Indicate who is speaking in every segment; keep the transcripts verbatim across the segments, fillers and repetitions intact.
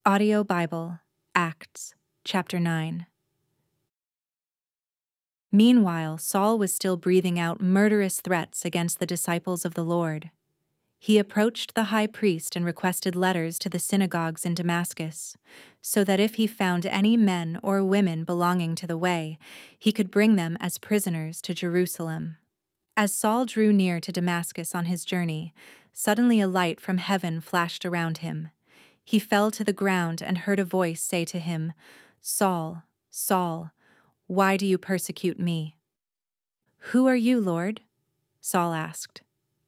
Speaker 1: Audio Bible, Acts, chapter nine. Meanwhile, Saul was still breathing out murderous threats against the disciples of the Lord. He approached the high priest and requested letters to the synagogues in Damascus, so that if he found any men or women belonging to the way, he could bring them as prisoners to Jerusalem. As Saul drew near to Damascus on his journey, suddenly a light from heaven flashed around him. He fell to the ground and heard a voice say to him, "Saul, Saul, why do you persecute me?" "Who are you, Lord?" Saul asked.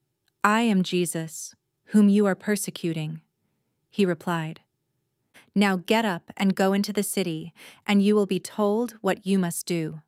Speaker 1: "I am Jesus, whom you are persecuting," he replied. "Now get up and go into the city, and you will be told what you must do."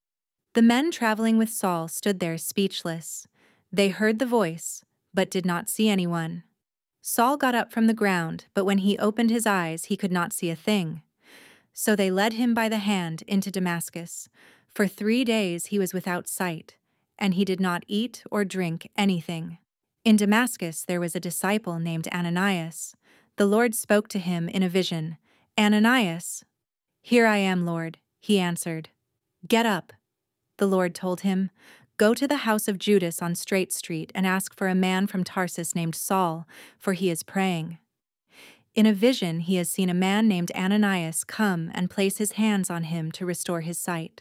Speaker 1: The men traveling with Saul stood there speechless. They heard the voice, but did not see anyone. Saul got up from the ground, but when he opened his eyes, he could not see a thing. So they led him by the hand into Damascus. For three days he was without sight, and he did not eat or drink anything. In Damascus there was a disciple named Ananias. The Lord spoke to him in a vision. "Ananias." "Here I am, Lord," he answered. "Get up," the Lord told him. "Go to the house of Judas on Straight Street and ask for a man from Tarsus named Saul, for he is praying. In a vision he has seen a man named Ananias come and place his hands on him to restore his sight."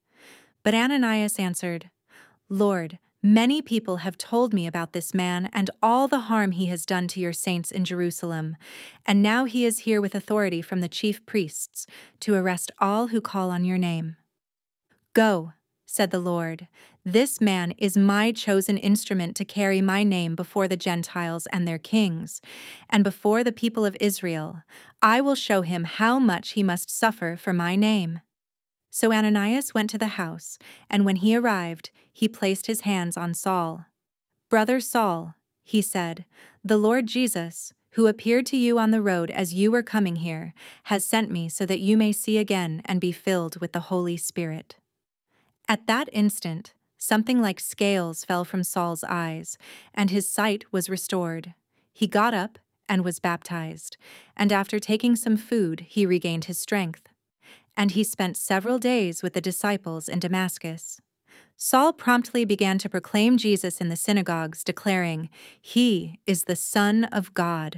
Speaker 1: But Ananias answered, "Lord, many people have told me about this man and all the harm he has done to your saints in Jerusalem, and now he is here with authority from the chief priests to arrest all who call on your name." "Go," said the Lord. "This man is my chosen instrument to carry my name before the Gentiles and their kings, and before the people of Israel. I will show him how much he must suffer for my name." So Ananias went to the house, and when he arrived, he placed his hands on Saul. "Brother Saul," he said, "the Lord Jesus, who appeared to you on the road as you were coming here, has sent me so that you may see again and be filled with the Holy Spirit." At that instant, something like scales fell from Saul's eyes, and his sight was restored. He got up and was baptized, and after taking some food, he regained his strength. And he spent several days with the disciples in Damascus. Saul promptly began to proclaim Jesus in the synagogues, declaring, "He is the Son of God."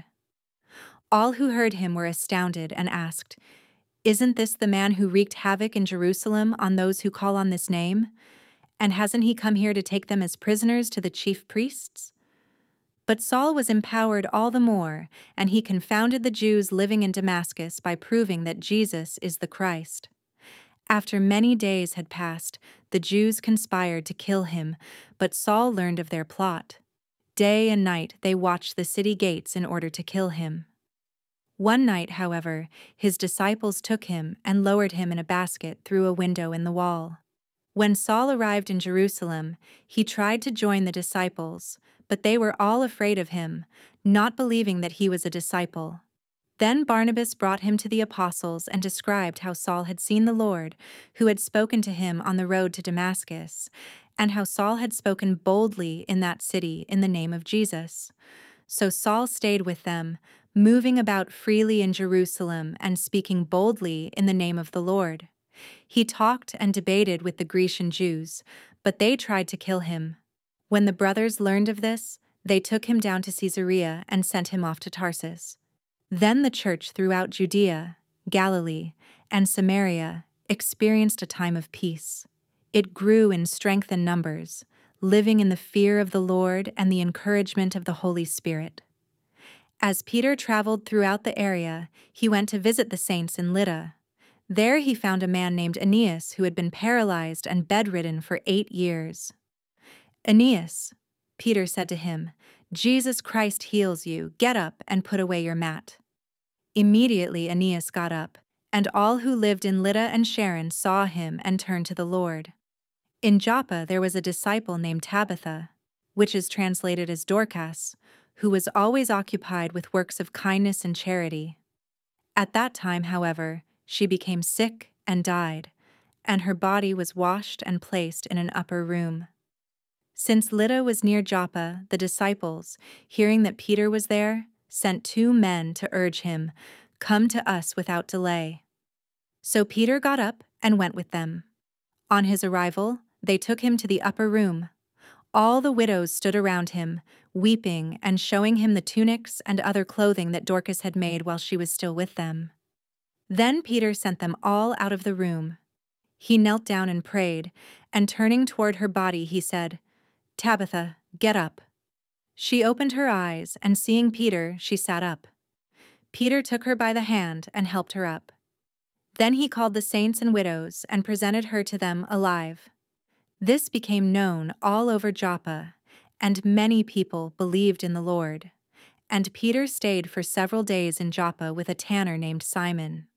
Speaker 1: All who heard him were astounded and asked, "Isn't this the man who wreaked havoc in Jerusalem on those who call on this name? And hasn't he come here to take them as prisoners to the chief priests?" But Saul was empowered all the more, and he confounded the Jews living in Damascus by proving that Jesus is the Christ. After many days had passed, the Jews conspired to kill him, but Saul learned of their plot. Day and night they watched the city gates in order to kill him. One night, however, his disciples took him and lowered him in a basket through a window in the wall. When Saul arrived in Jerusalem, he tried to join the disciples, but they were all afraid of him, not believing that he was a disciple. Then Barnabas brought him to the apostles and described how Saul had seen the Lord, who had spoken to him on the road to Damascus, and how Saul had spoken boldly in that city in the name of Jesus. So Saul stayed with them, moving about freely in Jerusalem and speaking boldly in the name of the Lord. He talked and debated with the Grecian Jews, but they tried to kill him. When the brothers learned of this, they took him down to Caesarea and sent him off to Tarsus. Then the church throughout Judea, Galilee, and Samaria experienced a time of peace. It grew in strength and numbers, living in the fear of the Lord and the encouragement of the Holy Spirit. As Peter traveled throughout the area, he went to visit the saints in Lydda. There he found a man named Aeneas who had been paralyzed and bedridden for eight years. "Aeneas," Peter said to him, "Jesus Christ heals you. Get up and put away your mat." Immediately Aeneas got up, and all who lived in Lydda and Sharon saw him and turned to the Lord. In Joppa there was a disciple named Tabitha, which is translated as Dorcas, who was always occupied with works of kindness and charity. At that time, however, she became sick and died, and her body was washed and placed in an upper room. Since Lydda was near Joppa, the disciples, hearing that Peter was there, sent two men to urge him, Come to us without delay." So Peter got up and went with them. On his arrival, they took him to the upper room. All the widows stood around him, weeping and showing him the tunics and other clothing that Dorcas had made while she was still with them. Then Peter sent them all out of the room. He knelt down and prayed, and turning toward her body he said, "Tabitha, get up." She opened her eyes, and seeing Peter, she sat up. Peter took her by the hand and helped her up. Then he called the saints and widows and presented her to them alive. This became known all over Joppa, and many people believed in the Lord. And Peter stayed for several days in Joppa with a tanner named Simon.